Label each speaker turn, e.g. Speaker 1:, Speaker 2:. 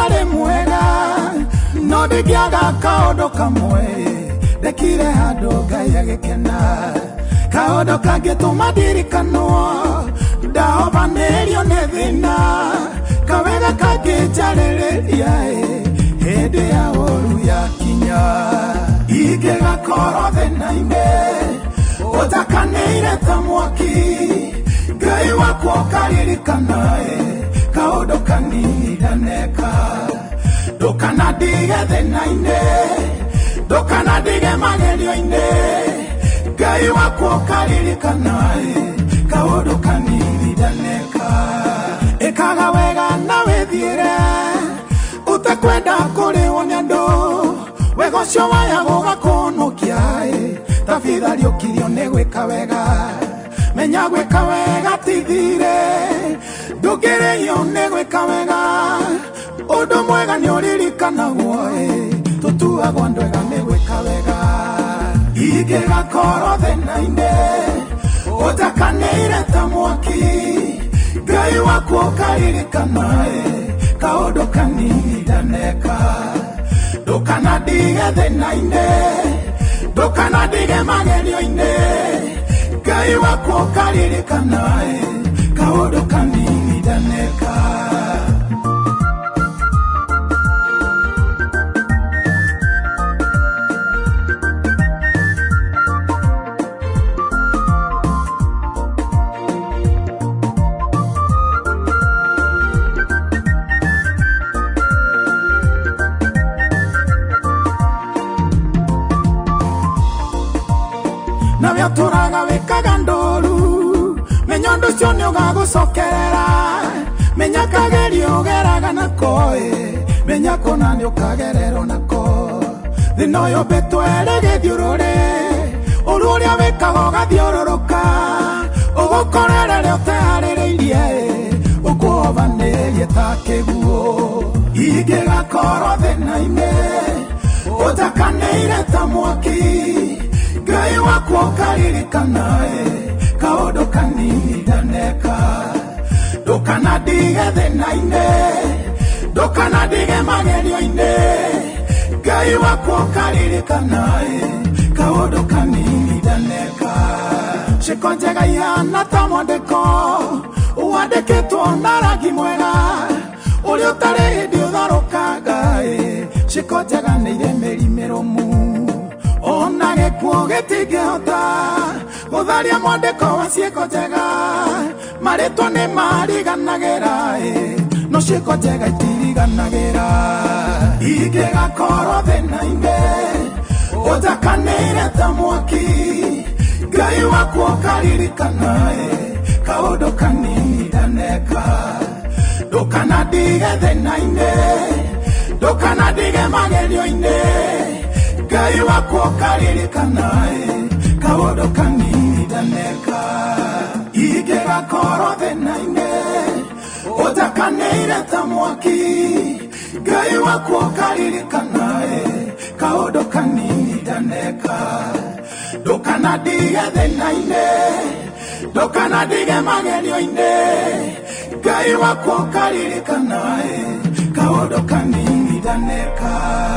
Speaker 1: ndari mwega no ndigiaga kaundu kamwe ndekire handu Ngai agikena kaundu kangituma ndirikanwo ndahobanirio ni thina kawega kanginjaririria hindi ya ũru yakinya ingĩgakorwo thĩna-inĩ ũtakanĩire ta mwaki Ngai wakwa ũkaririkana kaũndũ kanini ndaneka ndũkanandige thĩna-inĩ ndũkanandige magerio-inĩ Ngai wakwa ũkaririkana kaũndũ kanini ndaneka ĩkaga wega na wĩthiĩre utakwenda kũrĩo nĩ andũ wega ũcio waya gũgakũhonokia tafadhali ũkirio nĩ gwĩka wega menya gwĩka wega ti thirĩ ndũngĩrĩhio nĩ gwĩka wega ũndũ mwega nĩ ũririkanagwo tũtuagwo andũ ega nĩ gwĩka wega ingĩgakorwo thĩna-inĩ ũtakanĩire ta mwaki Ngai wakwa ũkaririkana kaũndũ kanini ndaneka ndũkanandige thĩna-inĩ ndũkanandige magerio-inĩ Ngai wakwa ũkaririkana kaũndũ kanini ndaneka na tũraga wĩkaga ndũru menya ũndũ ũcio nĩ ũgagũcokerera menya kagerio ũgeraga nako menya kũna nĩ ũkagererwo nako thĩna ũyũ mbĩtwere gĩthiũrũrĩ ũru ũrĩa wĩkaga ũgathiũrũrũka ũgũkorere rĩo ũteharĩrĩirie ũkũhobanĩrie ta kĩguũ ingĩgakorwo thĩna-inĩ ũtakanĩire ta mwaki Ngai wakwa ũkaririkana kaũndũ kanini ndaneka ndũkanandige thĩna-inĩ ndũkanandige magerio-inĩ Ngai wakwa ũkaririkana kaũndũ kanini ndaneka ciĩko njega ihana ta mwandĩko wandĩkĩtwo na rangi mwega ũrĩa ũtarĩ hĩndĩ ũtharũkanga ciĩko njega nĩ irĩ mĩri mĩrũmu ona gĩkuũ gĩtingĩhota gũtharia mwandĩko wa ciĩko njega marĩtwa nĩ mariganagĩra no ciĩko njega itiriganagĩra ingĩgakorwo thĩna-inĩ ũtakanĩire ta mwaki Ngai wakwa ũkaririkana kaũndũ kanini ndaneka ndũkanandige thĩna-inĩ ndũkanandige magerio-inĩ Ngai wakwa ũkaririkana kaũndũ kanini ndaneka ingĩgakorwo thĩna-inĩ ũtakanĩire ta mwaki Ngai wakwa ũkaririkana kaũndũ kanini ndaneka ndũkanandige thĩna-inĩ ndũkanandige magerio-inĩ Ngai wakwa ũkaririkana kaũndũ kanini ndaneka